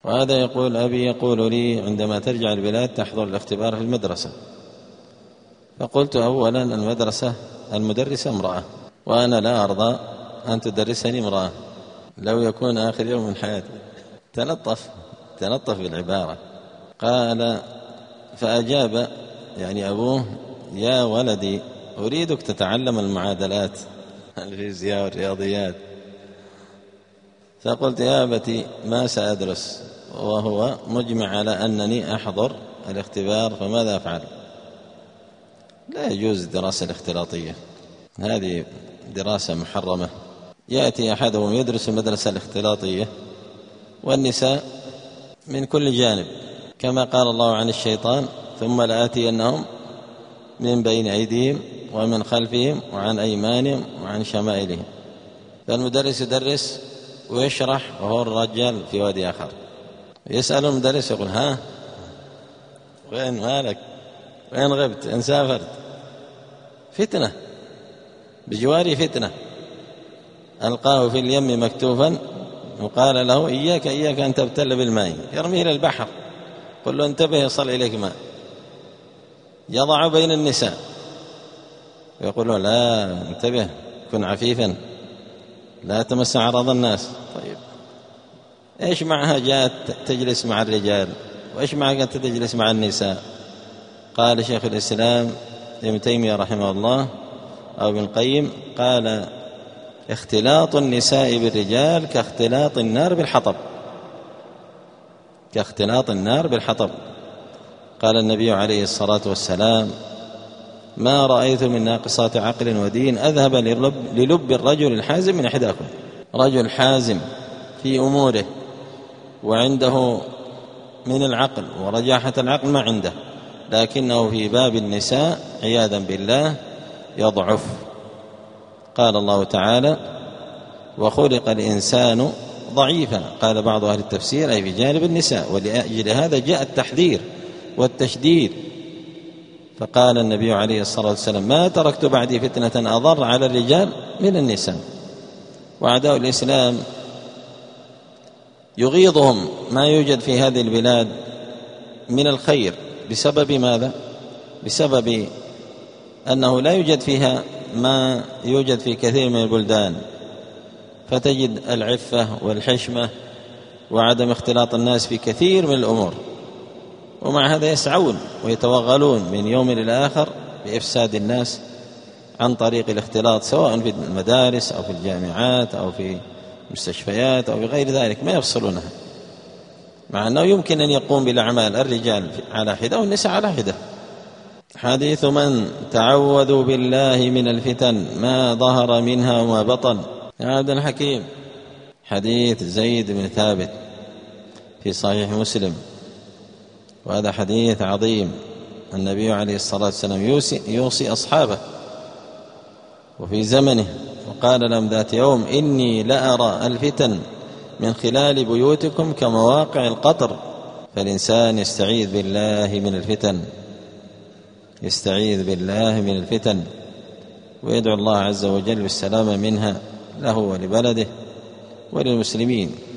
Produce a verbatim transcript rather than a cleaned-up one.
وهذا يقول: أبي يقول لي عندما ترجع البلاد تحضر الاختبار في المدرسة. فقلت: أولا المدرسة المدرسة امرأة، وأنا لا أرضى أن تدرسني امرأة لو يكون آخر يوم من حياتي. تلطف تلطف بالعبارة. قال فأجاب يعني أبوه: يا ولدي أريدك تتعلم المعادلات الفيزياء والرياضيات. فقلت: يا أبتي ما سأدرس وهو مجمع على أنني أحضر الاختبار، فماذا أفعل؟ لا يجوز الدراسة الاختلاطية، هذه دراسة محرمة. يأتي أحدهم يدرس المدرسة الاختلاطية والنساء من كل جانب، كما قال الله عن الشيطان: ثم لآتينهم من بين أيديهم ومن خلفهم وعن أيمانهم وعن شمائلهم. فالمدرس يدرس ويشرح وهو الرجال في وادي آخر. يسأل المدرس يقول: ها وين مالك؟ وين غبت؟ إن سافرت؟ فتنة بجواري فتنة. ألقاه في اليم مكتوفا وقال له: إياك إياك أن تبتل بالماء. يرميه إلى البحر، قل له: انتبه يصل إليك ماء. يضع بين النساء ويقول له: لا، انتبه، كن عفيفا، لا تمس عرض الناس. طيب إيش معها جاءت تجلس مع الرجال، وإيش معها أنت تجلس مع النساء؟ قال شيخ الإسلام ابن تيمية رحمه الله أو ابن القيم قال: اختلاط النساء بالرجال كاختلاط النار بالحطب، كاختلاط النار بالحطب. قال النبي عليه الصلاة والسلام: ما رأيت من ناقصات عقل ودين أذهب للب الرجل الحازم من إحداكم. رجل حازم في أموره وعنده من العقل ورجاحة العقل ما عنده، لكنه في باب النساء عياذا بالله يضعف. قال الله تعالى: وخلق الإنسان ضعيفا. قال بعض أهل التفسير أي في جانب النساء، ولأجل هذا جاء التحذير والتشديد. فقال النبي عليه الصلاة والسلام: ما تركت بعدي فتنة أضر على الرجال من النساء. وأعداء الإسلام يغيظهم ما يوجد في هذه البلاد من الخير بسبب ماذا؟ بسبب أنه لا يوجد فيها ما يوجد في كثير من البلدان، فتجد العفة والحشمة وعدم اختلاط الناس في كثير من الأمور، ومع هذا يسعون ويتوغلون من يوم إلى آخر بإفساد الناس عن طريق الاختلاط، سواء في المدارس أو في الجامعات أو في المستشفيات أو في غير ذلك، ما يفصلونها، مع أنه يمكن أن يقوم بالأعمال الرجال على حدة والنساء على حدة. حديث من تعوذوا بالله من الفتن ما ظهر منها وما بطن. هذا الحكيم حديث زيد بن ثابت في صحيح مسلم، وهذا حديث عظيم. النبي عليه الصلاة والسلام يوصي, يوصي أصحابه وفي زمنه، وقال لهم ذات يوم: إني لأرى الفتن من خلال بيوتكم كمواقع القطر. فالإنسان يستعيذ بالله من الفتن، يستعيذ بالله من الفتن ويدعو الله عز وجل بالسلامة منها له ولبلده وللمسلمين.